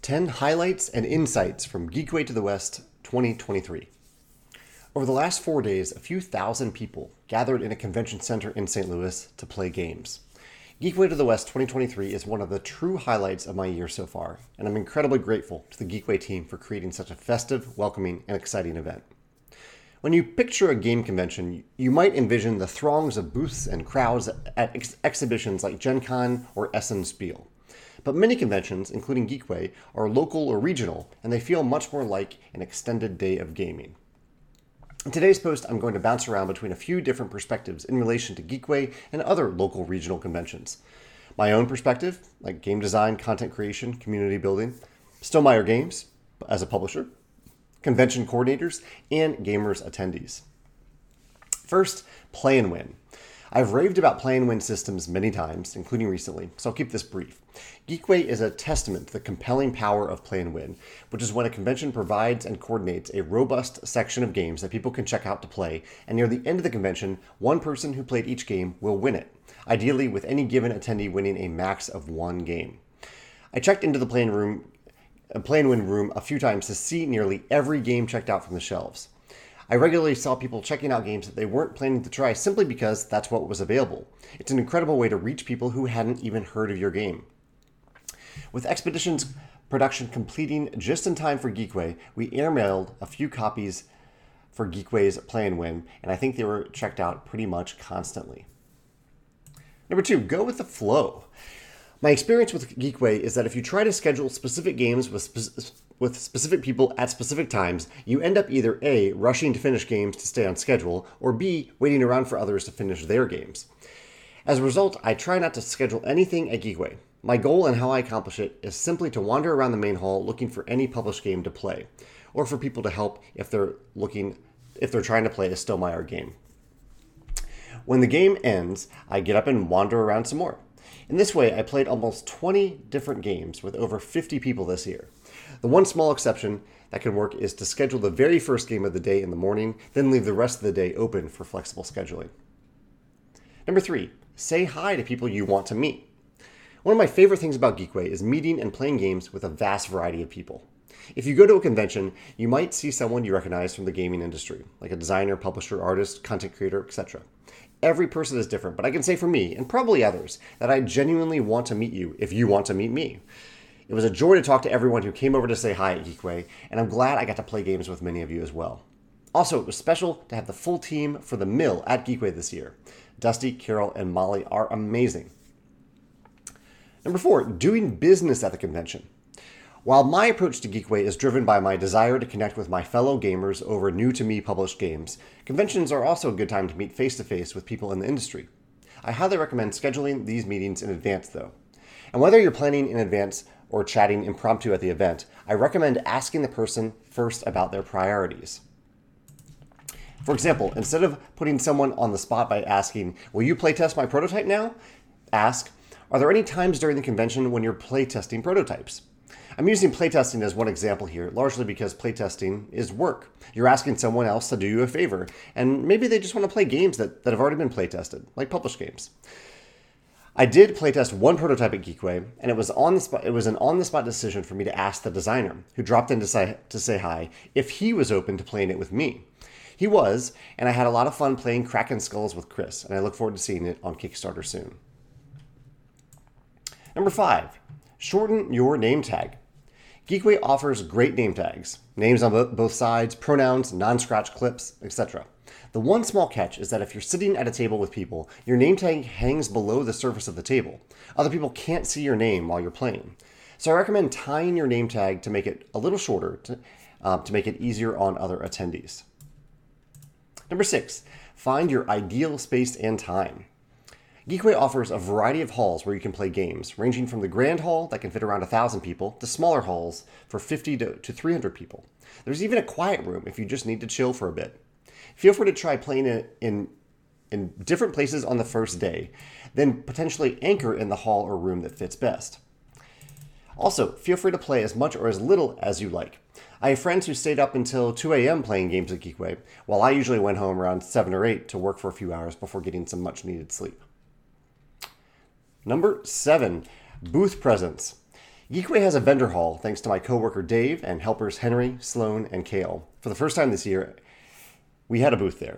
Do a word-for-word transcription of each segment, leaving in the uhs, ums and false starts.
ten Highlights and Insights from Geekway to the West twenty twenty-three. Over the last four days, a few thousand people gathered in a convention center in Saint Louis to play games. Geekway to the West twenty twenty-three is one of the true highlights of my year so far, and I'm incredibly grateful to the Geekway team for creating such a festive, welcoming, and exciting event. When you picture a game convention, you might envision the throngs of booths and crowds at ex- exhibitions like Gen Con or Essen Spiel. But many conventions, including Geekway, are local or regional, and they feel much more like an extended day of gaming. In today's post, I'm going to bounce around between a few different perspectives in relation to Geekway and other local regional conventions. My own perspective, like game design, content creation, community building, Stonemaier Games as a publisher, convention coordinators, and gamers attendees. First, Play and Win. I've raved about Play and Win systems many times, including recently, so I'll keep this brief. Geekway is a testament to the compelling power of Play and Win, which is when a convention provides and coordinates a robust section of games that people can check out to play, and near the end of the convention, one person who played each game will win it, ideally with any given attendee winning a max of one game. I checked into the Play and, room, Play and Win room a few times to see nearly every game checked out from the shelves. I regularly saw people checking out games that they weren't planning to try simply because that's what was available. It's an incredible way to reach people who hadn't even heard of your game. With Expeditions production completing just in time for Geekway, we airmailed a few copies for Geekway's Play and Win, and I think they were checked out pretty much constantly. Number two, go with the flow. My experience with Geekway is that if you try to schedule specific games with spe- with specific people at specific times, you end up either A, rushing to finish games to stay on schedule, or B, waiting around for others to finish their games. As a result, I try not to schedule anything at Geekway. My goal and how I accomplish it is simply to wander around the main hall looking for any published game to play, or for people to help if they're looking if they're trying to play a Stonemaier game. When the game ends, I get up and wander around some more. In this way, I played almost twenty different games with over fifty people this year. The one small exception that can work is to schedule the very first game of the day in the morning, then leave the rest of the day open for flexible scheduling. Number three, say hi to people you want to meet. One of my favorite things about Geekway is meeting and playing games with a vast variety of people. If you go to a convention, you might see someone you recognize from the gaming industry, like a designer, publisher, artist, content creator, et cetera. Every person is different, but I can say for me, and probably others, that I genuinely want to meet you if you want to meet me. It was a joy to talk to everyone who came over to say hi at Geekway, and I'm glad I got to play games with many of you as well. Also, it was special to have the full team for the Mill at Geekway this year. Dusty, Carol, and Molly are amazing. Number four, doing business at the convention. While my approach to Geekway is driven by my desire to connect with my fellow gamers over new-to-me published games, conventions are also a good time to meet face-to-face with people in the industry. I highly recommend scheduling these meetings in advance, though. And whether you're planning in advance or chatting impromptu at the event, I recommend asking the person first about their priorities. For example, instead of putting someone on the spot by asking, "Will you playtest my prototype now?" ask, "Are there any times during the convention when you're playtesting prototypes?" I'm using playtesting as one example here, largely because playtesting is work. You're asking someone else to do you a favor, and maybe they just want to play games that, that have already been playtested, like published games. I did playtest one prototype at Geekway, and it was on the spot. It was an on-the-spot decision for me to ask the designer, who dropped in to say, to say hi, if he was open to playing it with me. He was, and I had a lot of fun playing Kraken Skulls with Chris, and I look forward to seeing it on Kickstarter soon. Number five, shorten your name tag. Geekway offers great name tags, names on both sides, pronouns, non-scratch clips, et cetera. The one small catch is that if you're sitting at a table with people, your name tag hangs below the surface of the table. Other people can't see your name while you're playing. So I recommend tying your name tag to make it a little shorter to, uh, to make it easier on other attendees. Number six, find your ideal space and time. Geekway offers a variety of halls where you can play games, ranging from the grand hall that can fit around one thousand people to smaller halls for fifty to three hundred people. There's even a quiet room if you just need to chill for a bit. Feel free to try playing it in, in different places on the first day, then potentially anchor in the hall or room that fits best. Also, feel free to play as much or as little as you like. I have friends who stayed up until two a.m. playing games at Geekway, while I usually went home around seven or eight to work for a few hours before getting some much-needed sleep. Number seven, booth presence. Geekway has a vendor hall thanks to my coworker Dave and helpers Henry, Sloan, and Kale. For the first time this year, we had a booth there.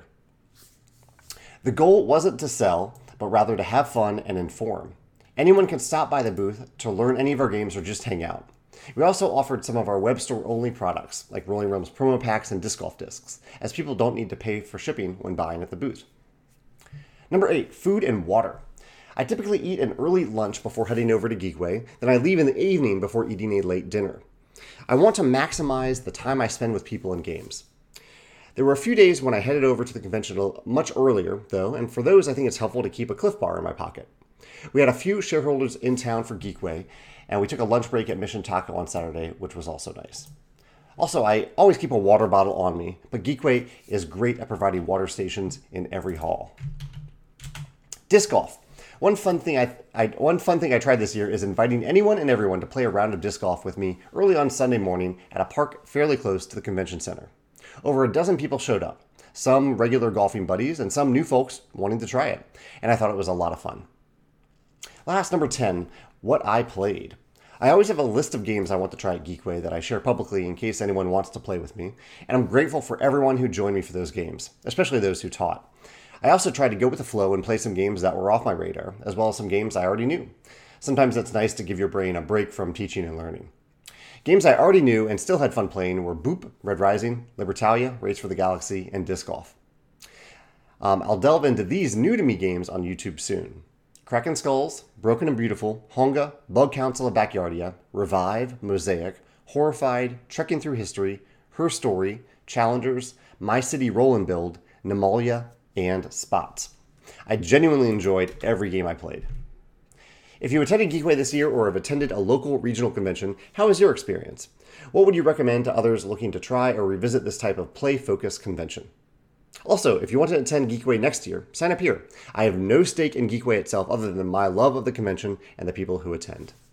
The goal wasn't to sell, but rather to have fun and inform. Anyone can stop by the booth to learn any of our games or just hang out. We also offered some of our web store only products, like Rolling Realms promo packs and disc golf discs, as people don't need to pay for shipping when buying at the booth. Number eight, food and water. I typically eat an early lunch before heading over to Geekway, then I leave in the evening before eating a late dinner. I want to maximize the time I spend with people and games. There were a few days when I headed over to the convention much earlier, though, and for those I think it's helpful to keep a Cliff Bar in my pocket. We had a few shareholders in town for Geekway, and we took a lunch break at Mission Taco on Saturday, which was also nice. Also, I always keep a water bottle on me, but Geekway is great at providing water stations in every hall. Disc golf. One fun thing I, I one fun thing I tried this year is inviting anyone and everyone to play a round of disc golf with me early on Sunday morning at a park fairly close to the convention center. Over a dozen people showed up, some regular golfing buddies and some new folks wanting to try it, and I thought it was a lot of fun. Last, number ten, what I played. I always have a list of games I want to try at Geekway that I share publicly in case anyone wants to play with me, and I'm grateful for everyone who joined me for those games, especially those who taught. I also tried to go with the flow and play some games that were off my radar, as well as some games I already knew. Sometimes it's nice to give your brain a break from teaching and learning. Games I already knew and still had fun playing were Boop, Red Rising, Libertalia, Race for the Galaxy, and Disc Golf. Um, I'll delve into these new-to-me games on YouTube soon. Kraken Skulls, Broken and Beautiful, Honga, Bug Council of Backyardia, Revive, Mosaic, Horrified, Trekking Through History, Her Story, Challengers, My City Roll and Build, Nemalia, and Spots. I genuinely enjoyed every game I played. If you attended Geekway this year or have attended a local regional convention, how was your experience? What would you recommend to others looking to try or revisit this type of play-focused convention? Also, if you want to attend Geekway next year, sign up here. I have no stake in Geekway itself other than my love of the convention and the people who attend.